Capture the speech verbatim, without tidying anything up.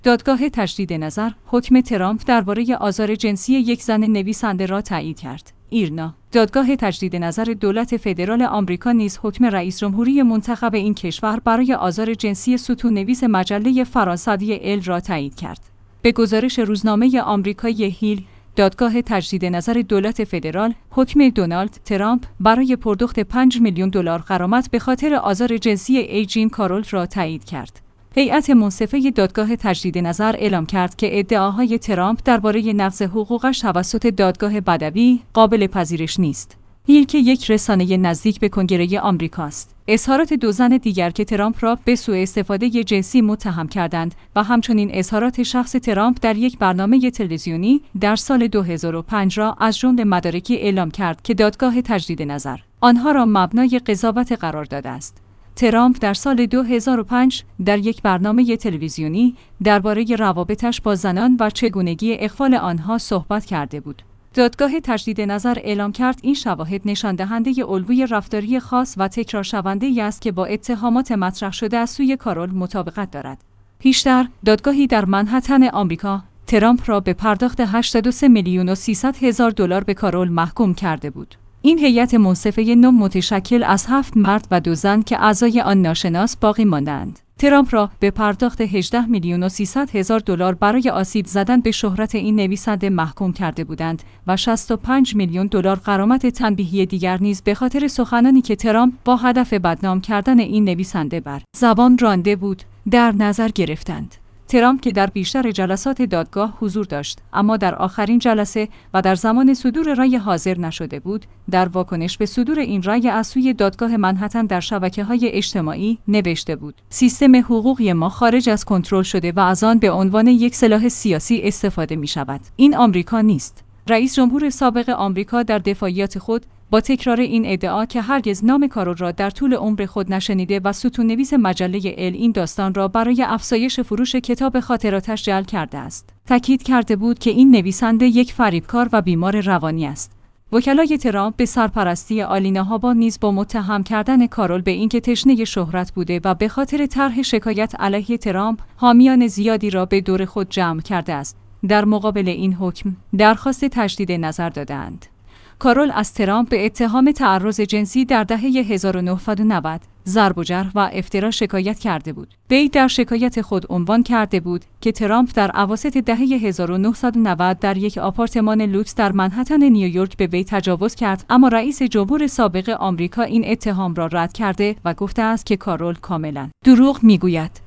دادگاه تجدید نظر حکم ترامپ درباره آزار جنسی یک زن نویسنده را تایید کرد. ایرنا دادگاه تجدید نظر دولت فدرال آمریکا نیز حکم رئیس جمهوری منتخب این کشور برای آزار جنسی ستون‌نویس مجله فرانسوی ال را تایید کرد. به گزارش روزنامه آمریکایی هیل، دادگاه تجدید نظر دولت فدرال حکم دونالد ترامپ برای پرداخت پنج میلیون دلار غرامت به خاطر آزار جنسی ای جین کارول را تایید کرد. هیئت منصفه دادگاه تجدید نظر اعلام کرد که ادعاهای ترامپ درباره نقض حقوقش توسط دادگاه بدوی قابل پذیرش نیست. هیل که یک رسانه نزدیک به کنگره آمریکاست، اظهارات دو زن دیگر که ترامپ را به سوء استفاده جنسی متهم کردند و همچنین اظهارات شخص ترامپ در یک برنامه تلویزیونی در سال دو هزار و پنج را از جمله مدارکی اعلام کرد که دادگاه تجدید نظر آنها را مبنای قضاوت قرار داده است. ترامپ در سال دو هزار و پنج در یک برنامه تلویزیونی درباره روابطش با زنان و چگونگی اغفال آنها صحبت کرده بود. دادگاه تجدید نظر اعلام کرد این شواهد نشان دهنده الگوی رفتاری خاص و تکرار شونده است که با اتهامات مطرح شده از سوی کارول مطابقت دارد. پیشتر دادگاهی در منهتن آمریکا ترامپ را به پرداخت هشتاد و سه میلیون و سیصد هزار دلار به کارول محکوم کرده بود. این هیئت منصفه نو متشکل از هفت مرد و دو زن که اعضای آن ناشناس باقی ماندند، ترامپ را به پرداخت هجده میلیون و سیصد هزار دلار برای آسیب زدن به شهرت این نویسنده محکوم کرده بودند و شصت و پنج میلیون دلار غرامت تنبیهی دیگر نیز به خاطر سخنانی که ترامپ با هدف بدنام کردن این نویسنده بر زبان رانده بود در نظر گرفتند. ترامپ که در بیشتر جلسات دادگاه حضور داشت اما در آخرین جلسه و در زمان صدور رأی حاضر نشده بود، در واکنش به صدور این رأی از سوی دادگاه منهتن در شبکه‌های اجتماعی نوشته بود: سیستم حقوقی ما خارج از کنترل شده و از آن به عنوان یک سلاح سیاسی استفاده می‌شود. این آمریکا نیست. رئیس جمهور سابق آمریکا در دفاعیات خود با تکرار این ادعا که هرگز نام کارول را در طول عمر خود نشنیده و ستون‌نویس مجله ال این داستان را برای افزایش فروش کتاب خاطراتش جعل کرده است، تاکید کرده بود که این نویسنده یک فریبکار و بیمار روانی است. وکلای ترامپ به سرپرستی آلینا هابا نیز با متهم کردن کارول به اینکه تشنه شهرت بوده و به خاطر طرح شکایت علیه ترامپ حامیان زیادی را به دور خود جمع کرده است. در مقابل این حکم درخواست تجدید نظر دادند. کارول از ترامپ به اتهام تعرض جنسی در دهه هزار و نهصد و نود، ضرب و جرح و افترا شکایت کرده بود. وی در شکایت خود عنوان کرده بود که ترامپ در اواسط دهه هزار و نهصد و نود در یک آپارتمان لوکس در منهتن نیویورک به وی تجاوز کرد، اما رئیس جمهور سابق آمریکا این اتهام را رد کرده و گفته است که کارول کاملا دروغ میگوید.